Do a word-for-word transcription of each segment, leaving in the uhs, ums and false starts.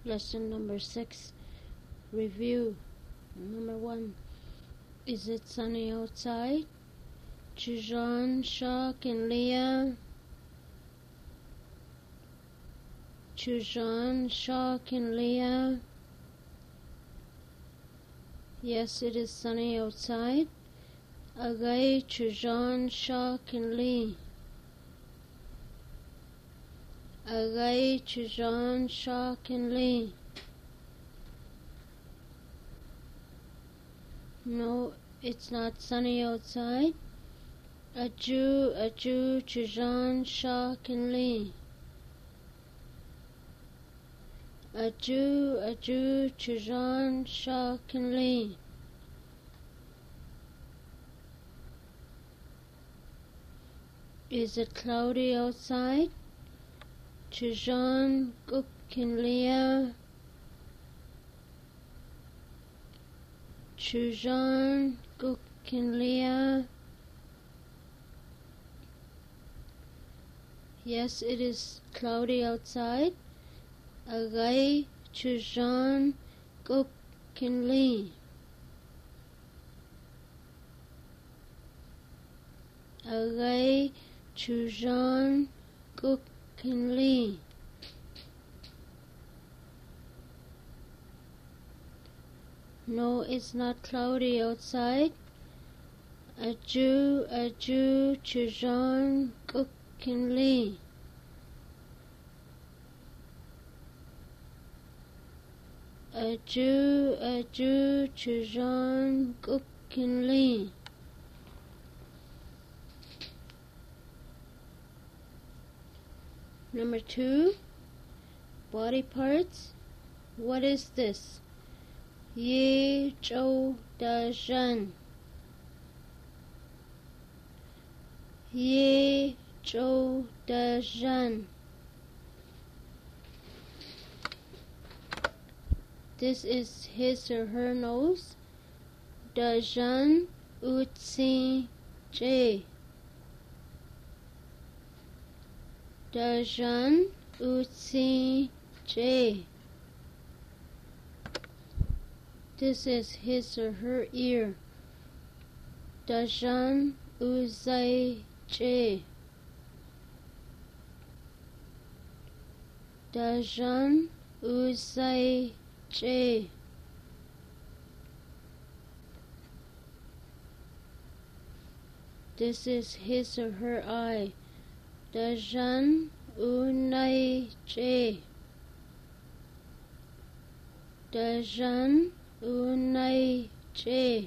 Lesson number six, review. Number one, is it sunny outside? Chujan, Shak, and Leah. Chujan, Shak, and Leah. Yes, it is sunny outside. Agai, Chujan, Shak, and Lee. Agai, Chujan, Shak, and Lee. No, it's not sunny outside. Aju, Aju, Chujan, Shak, and Lee. Aju, Aju, Chujan, Shak, and Lee. Is it cloudy outside? Chujan, Guk, and Leah. Chujan, Guk, and Leah. Yes, it is cloudy outside. Agai, Chujan, Guk, and Lee. Agai, Chujan, Guk, and Lee. No, it's not cloudy outside. Aju, Aju, Chujan, Guk, and Lee. Aju, Aju, Chujan, Guk, and Lee. Number two, body parts. What is this? Ye, Zhou, Da, Zhen. Ye, Zhou, Da, Zhen. This is his or her nose. Da, Zhen, U, Tsi, J. Da, Zhen, U, Tsi, J. This is his or her ear. Da, Zhen, U, Zai, J. Da, Zhen, U, Zai, J. This is his or her eye. Da, Zhen, U, Nai, J. Da, Zhen, U, Nai, J.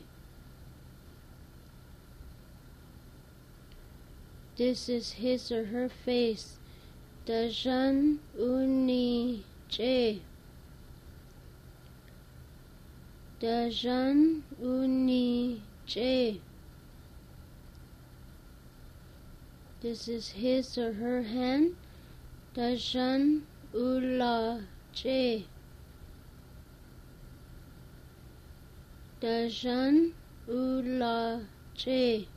This is his or her face. Da, Zhen, U, Ni, J. Da, Zhen, U, Ni, J. This is his or her hand. Da, Zhen, U, La, J. Da, Zhen, U, La, J.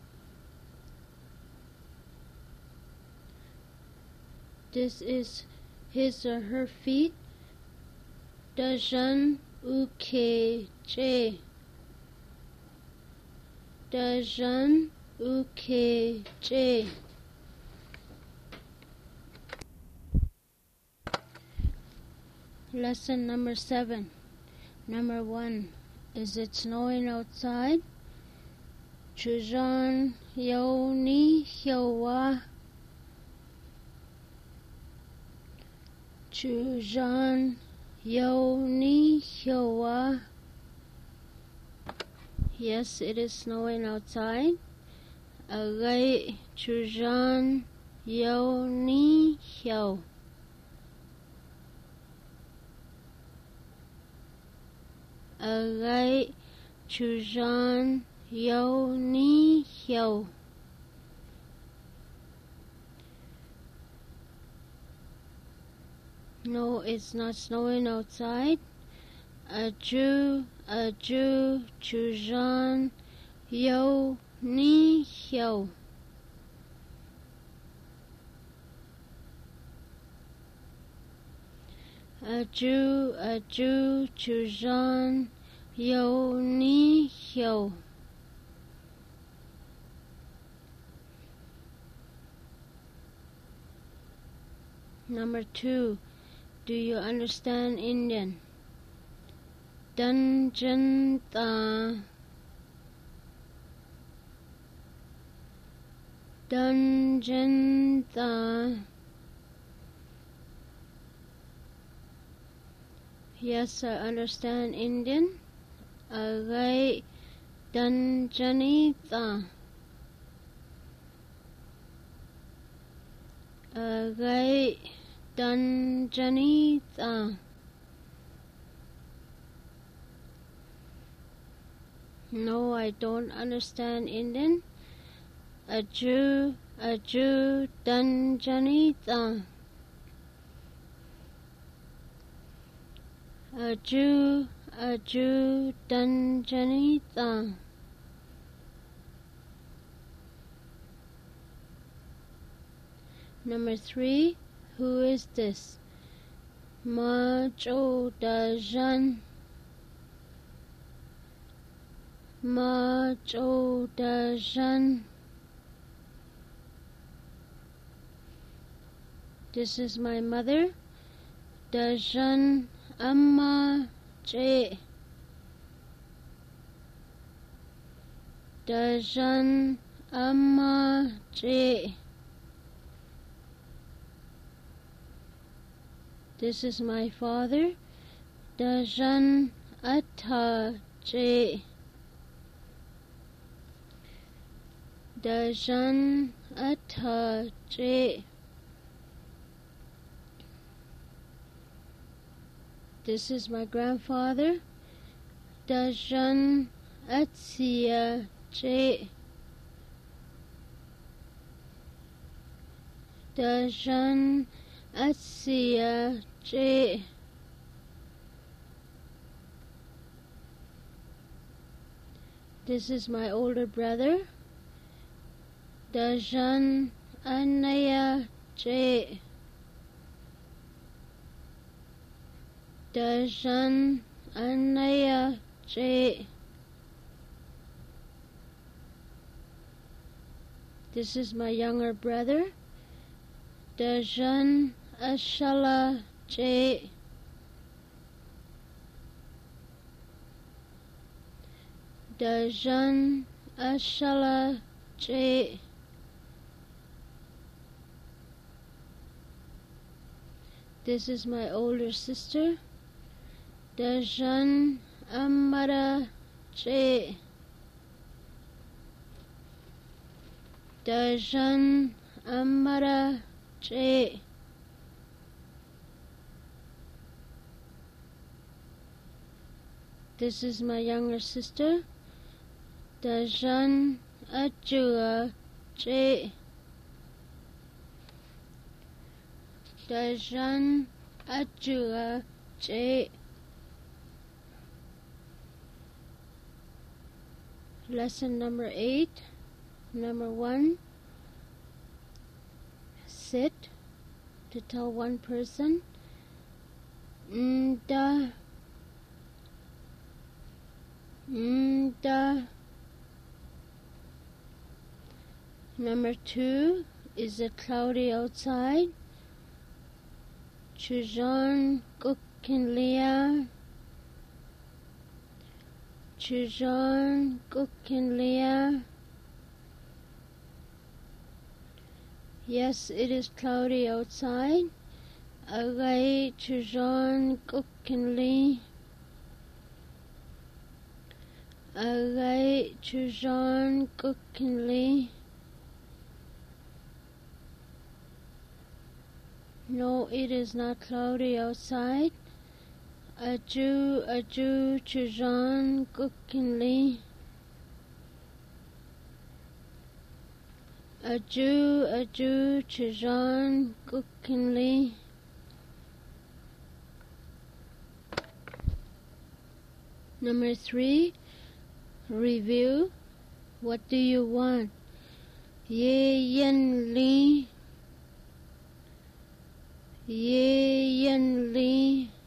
This is his or her feet. Da, Zhen, U, K, J. Da, Zhen, U, K, J. Lesson number seven. Number one. Is it snowing outside? Chujan, Yo, Ni, Hyowa. Chujan, Yo, Ni, Hyowa. Yes, it is snowing outside. Agai, Chujan, Yo, Ni, Hyo. Agai, Chujan, Yo, Ni, Hyo. No, it's not snowing outside. Aju, Aju, Chujan, Yo, Ni, Hyo. Aju, aju, chujan, yo ni yo. Number two, do you understand Indian? Danjanta, Danjanta. Yes, I understand Indian. Agai Danjanita. Agai Danjanita. No, I don't understand Indian. Aju, aju, Danjanita. Aju, aju, Danjanita. Number three, who is this? Majo Dajan. Majo Dajan. This is my mother. Dajan Amma J. Dajan Amma J. This is my father. Dajan Atta J. Dajan Atta J. This is my grandfather. Dajan Atsia J. Dajan Atsia J. This is my older brother. Dajan Anaya J. Dajan Anaya J. This is my younger brother. Dajan Ashala J. Dajan Ashala J. This is my older sister. Dajan Amara J. Dajan Amara J. This is my younger sister. Dajan Ajua J. Dajan Ajua J. Lesson number eight. Number one, sit to tell one person. Nda, nda. Number two, is it cloudy outside? Chujan Kukinlia. Chujan Kukinlia. Yes, it is cloudy outside. Agai Chujan Kukinli. Agai Chujan Kukinli. No, it is not cloudy outside. Aju, aju, Chujan Kukinli. Aju, aju, Chujan Kukinli. Number three, review. What do you want? Ye yen li. Ye yen li.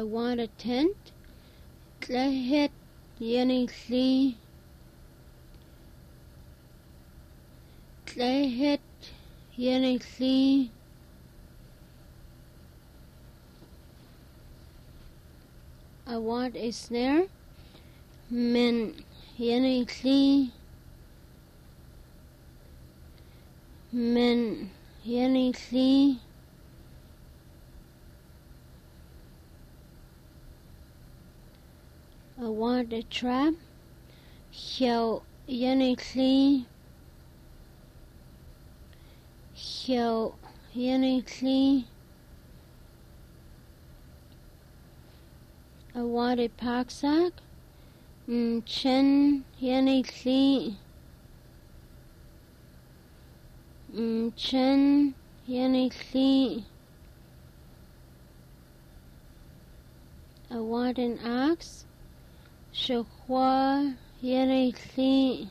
want a tent. Tlehet yenigli. Tlehet yenigli. I want a snare. Min yenigli. Min yenigli. I want a trap. Hjau yenigli. Hjau yenigli. I want a packsack. Chen yenigli. Chen yenigli. I want an axe. Shahwa yenigli.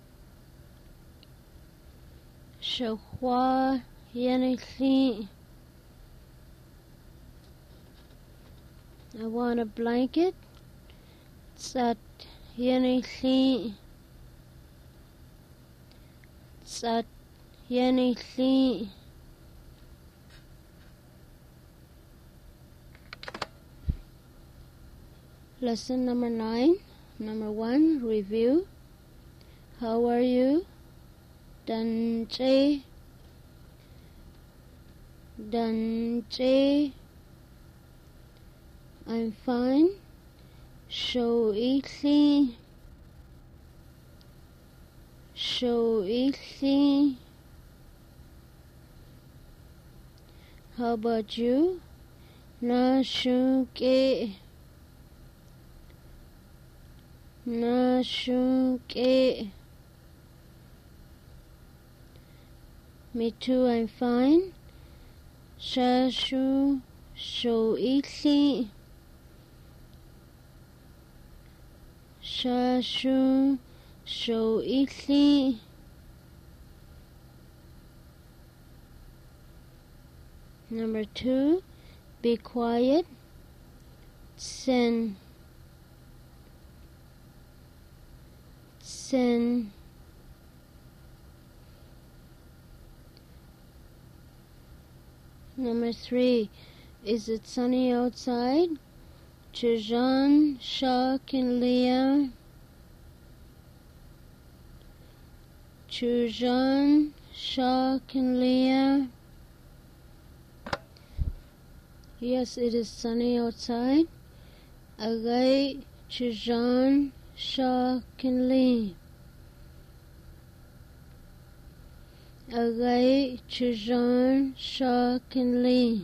Shahwa yenigli. I want a blanket. Tsat yenigli. Tsat yenigli. Lesson number nine. Number one, review. How are you? Danche. Danche. I'm fine. Show itli. Show itli. How about you? Na shuke. Na shuke. Me too, I'm fine. Shashu show itli. Shashu show itli. Number two, be quiet. Sen. Sen. Number three, is it sunny outside? Chajan, Shak, and Leah. Chajan, Shak, and Leah. Yes, it is sunny outside. Agai, Chajan, Shak, and Leah. Agai, Chajan, Shak, and Leah.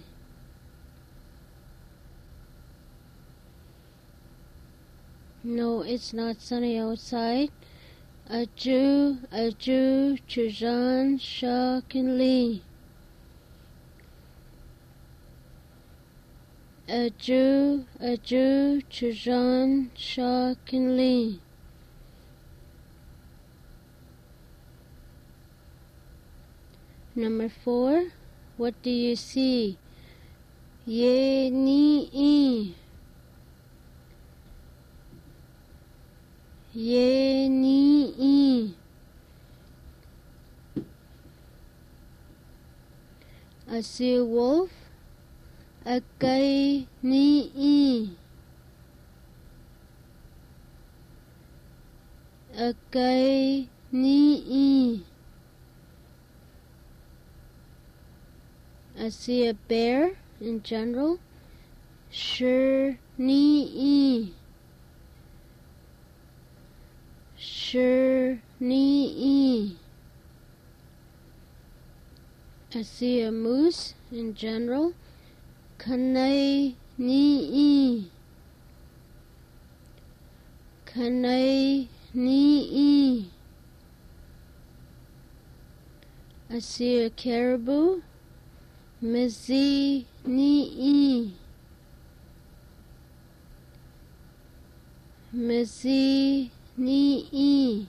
No, it's not sunny outside. Aju, Aju, Chajan, Shak, and Leah. Aju, Aju, Chajan, Shak, and Leah. Number four, what do you see? Ye ni e. Ye ni e. I see a wolf. Akai ni e. Akai ni e. I see a bear in general. Sure ni e. Sure ni e. I see a moose in general. Kanai ni e. Kanai ni e. I see a caribou. Mizi ni e. Mizi ni e.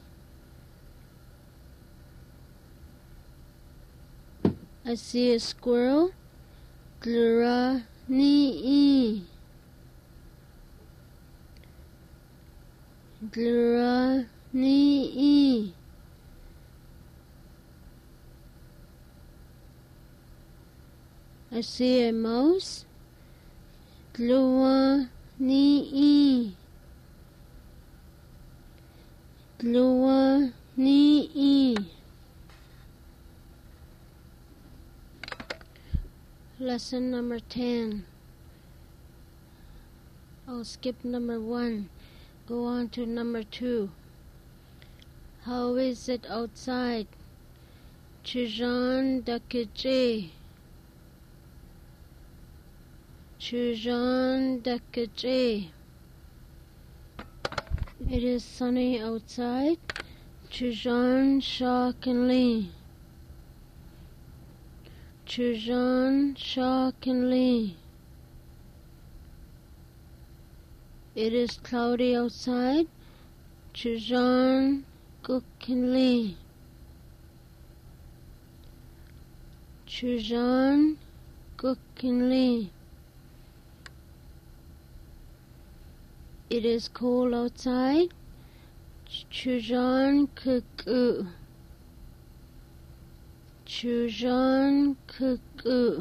I see a squirrel. Glura ni e. Glura ni. I see a mouse. Glua ni. Glua ni. Lesson number ten. I'll skip number one. Go on to number two. How is it outside? Chujan dakache. Chujan dakache. It is sunny outside. Chujan shockingly. Chujan shockingly. It is cloudy outside. Chujan cookingly. Chujan cookingly. It is cold outside. Chujan kuku. Chujan kuku.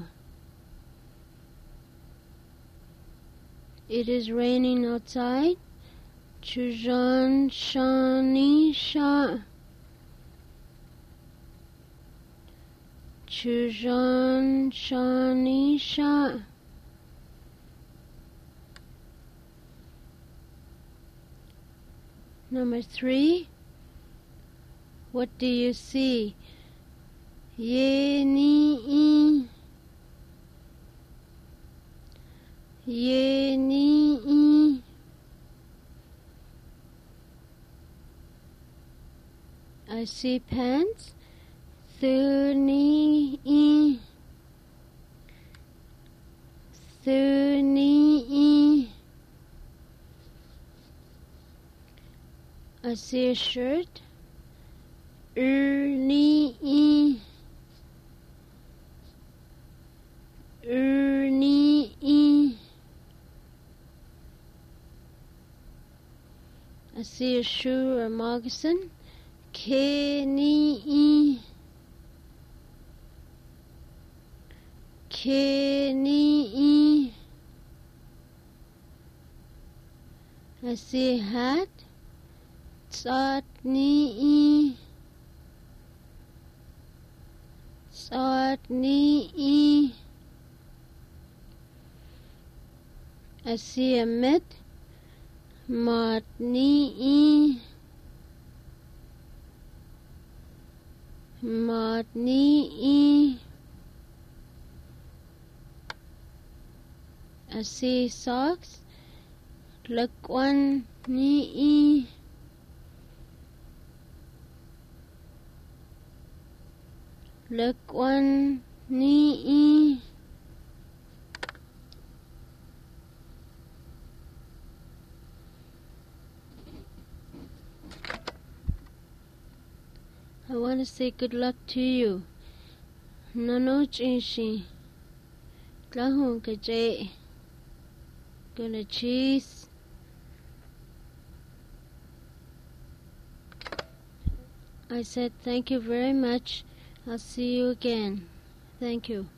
It is raining outside. Chujan shani sha. Chujan shani sha. Number three. What do you see? Ye ni. Ye ni. I see pants. Thu ni. Thu ni. I see a shirt. Er ni. Er ni. I see a shoe or moccasin. Ke ni. Ke ni. I see a hat. Tsat ni. Tsat ni. I see a mitt. Mat ni. Mat ni. I see socks. Lakwan ni. Lakwan ni. I want to say good luck to you. Nano chinshi. Tlahun kaje. Gonna cheese. I said thank you very much. I'll see you again. Thank you.